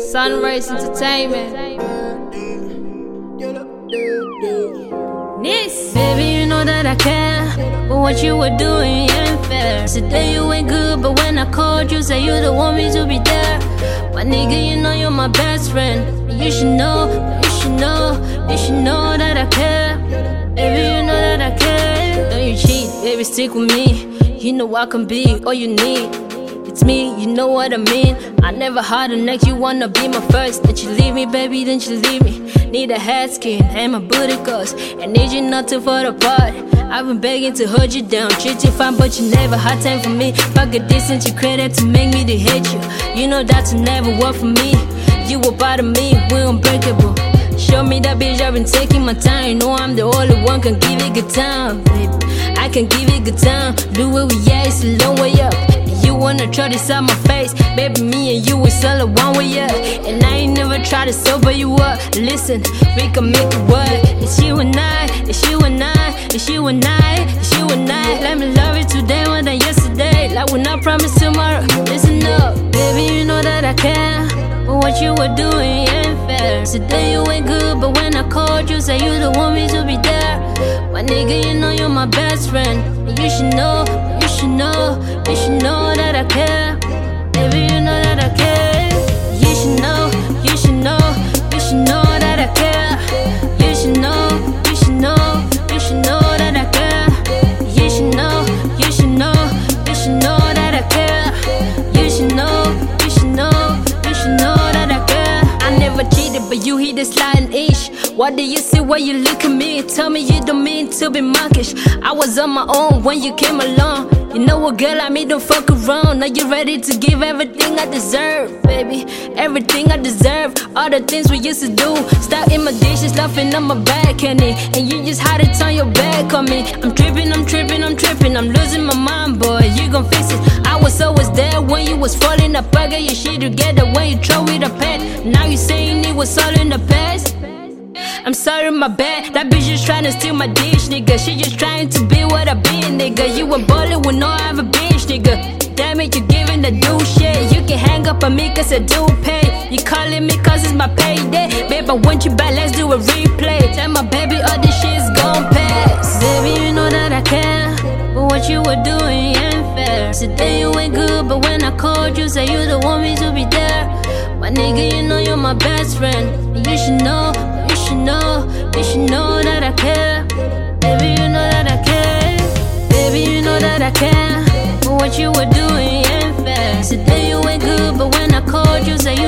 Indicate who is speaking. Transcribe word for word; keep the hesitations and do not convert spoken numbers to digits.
Speaker 1: Sunrise Entertainment. This. Baby, you know that I care, but what you were doing ain't fair. Today you ain't good, but when I called you, say you don't want me to be there. My nigga, you know you're my best friend. You should know, you should know, you should know that I care. Baby, you know that I care. Don't you cheat, baby, stick with me. You know I can be all you need. It's me, you know what I mean. I never had a neck, you wanna be my first. Then you leave me, baby, then you leave me. Need a head skin and my booty calls, and need you not to fall apart. I've been begging to hold you down, treat you fine, but you never had time for me. Fuck a distance, you credit to make me to hate you. You know that's never work for me. You a part of me, we're unbreakable. Show me that bitch, I've been taking my time. You know I'm the only one can give it good time, baby. I can give it good time. Do it with yeah, it's a long way up. You wanna try this out my face, baby, me and you is all a one way up. And I ain't never tried to sober you up. Listen, we can make it work. It's you and I, it's you and I, it's you and I, it's you and I. Let me love you today more than yesterday. Like when I promise tomorrow. Listen up, baby, you know that I care, but what you were doing ain't fair. Today you ain't good, but when I called you, say you don't want me to be there. My nigga, you know you're my best friend, and you should know, you should know, you should know that I care. Baby, you know that I care. You should know, you should know, you should know that I care. You should know, you should know, you should know that I care. You should know, you should know, you should know that I care. You should know, you should know, you should know that I care. I never cheated, but you hit the sliding itch. What do you see when you look at me? Tell me you don't mean to be mockish. I was on my own when you came along. You know a girl like me don't fuck around. Now you ready to give everything I deserve, baby. Everything I deserve. All the things we used to do. Stop in my dishes, laughing on my back, honey. And you just had to turn your back on me. I'm tripping, I'm tripping, I'm tripping. I'm losing my mind, boy. You gon' fix it. I was always there when you was falling apart. Got your shit together when you throw it a pen. Now you saying it was all in the past. I'm sorry, my bad. That bitch just trying to steal my dish, nigga. She just trying to be what I been, nigga. You a ballin' with no other bitch, nigga. Damn it, you giving the do shit. You can hang up on me cause I do pay. You calling me cause it's my payday. Babe, I want you back, let's do a replay. Tell my baby all this shit's gon' pass. Baby, you know that I care, but what you were doing ain't fair. Today you ain't good, but when I called you, say you don't want me to be there. My nigga, you know you're my best friend, and you should know, you should know, you should know that I care. Baby, you know that I care. Baby, you know that I care, but what you were doing ain't fair. Today you ain't good, but when I called you, say